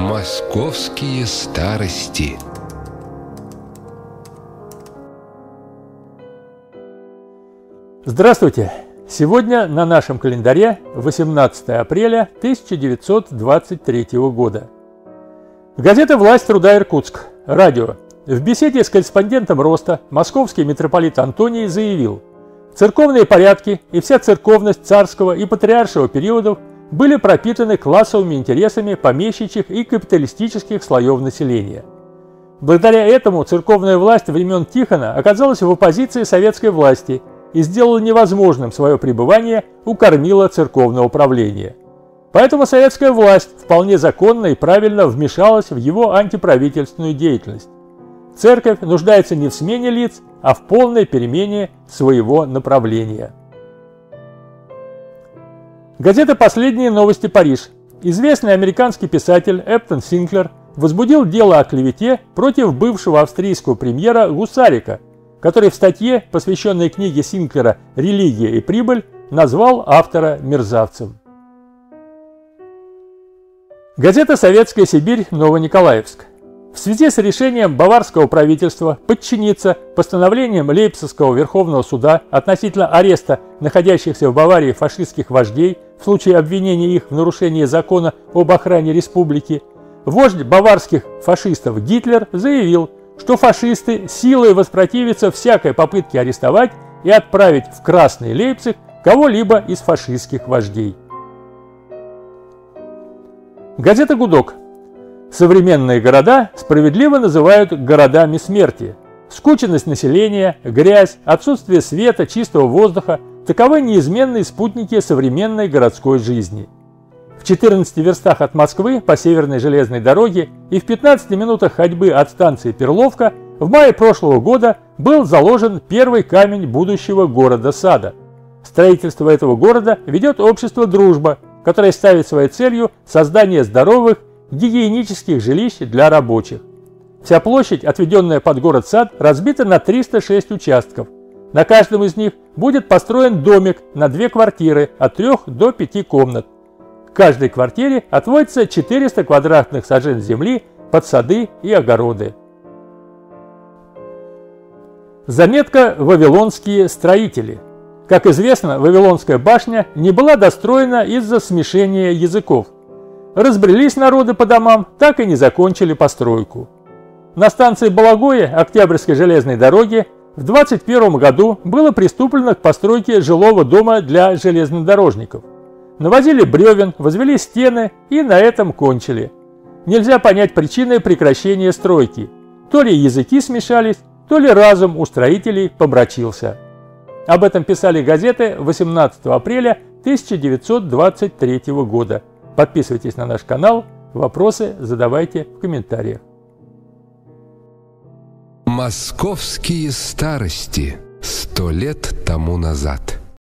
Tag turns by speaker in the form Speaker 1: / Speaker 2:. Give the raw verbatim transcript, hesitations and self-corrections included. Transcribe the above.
Speaker 1: Московские старости.
Speaker 2: Здравствуйте! Сегодня на нашем календаре восемнадцатое апреля тысяча девятьсот двадцать третьего года. Газета «Власть труда Иркутск», радио. В беседе с корреспондентом «Роста» московский митрополит Антоний заявил: церковные порядки и вся церковность царского и патриаршего периодов были пропитаны классовыми интересами помещичьих и капиталистических слоев населения. Благодаря этому церковная власть времен Тихона оказалась в оппозиции советской власти и сделала невозможным свое пребывание у кормила церковного правления. Поэтому советская власть вполне законно и правильно вмешалась в его антиправительственную деятельность. Церковь нуждается не в смене лиц, а в полной перемене своего направления. Газета «Последние новости. Париж». Известный американский писатель Эптон Синклер возбудил дело о клевете против бывшего австрийского премьера Гусарика, который в статье, посвященной книге Синклера «Религия и прибыль», назвал автора мерзавцем. Газета «Советская Сибирь. Новониколаевск». В связи с решением баварского правительства подчиниться постановлениям Лейпцигского Верховного суда относительно ареста находящихся в Баварии фашистских вождей в случае обвинения их в нарушении закона об охране республики, вождь баварских фашистов Гитлер заявил, что фашисты силой воспротивятся всякой попытке арестовать и отправить в Красный Лейпциг кого-либо из фашистских вождей. Газета «Гудок». Современные города справедливо называют городами смерти. Скученность населения, грязь, отсутствие света, чистого воздуха – таковы неизменные спутники современной городской жизни. В четырнадцати верстах от Москвы по Северной железной дороге и в пятнадцати минутах ходьбы от станции Перловка в мае прошлого года был заложен первый камень будущего города-сада. Строительство этого города ведет общество «Дружба», которое ставит своей целью создание здоровых, гигиенических жилищ для рабочих. Вся площадь, отведенная под город-сад, разбита на триста шесть участков. На каждом из них будет построен домик на две квартиры от трёх до пяти комнат. К каждой квартире отводится четыреста квадратных сажен земли под сады и огороды. Заметка «Вавилонские строители». Как известно, Вавилонская башня не была достроена из-за смешения языков. Разбрелись народы по домам, так и не закончили постройку. На станции Балагое Октябрьской железной дороги в двадцать первом году было приступлено к постройке жилого дома для железнодорожников. Навозили бревен, возвели стены и на этом кончили. Нельзя понять причины прекращения стройки. То ли языки смешались, то ли разум у строителей помрачился. Об этом писали газеты восемнадцатого апреля тысяча девятьсот двадцать третьего года. Подписывайтесь на наш канал, вопросы задавайте в комментариях.
Speaker 1: Московские старости. Сто лет тому назад.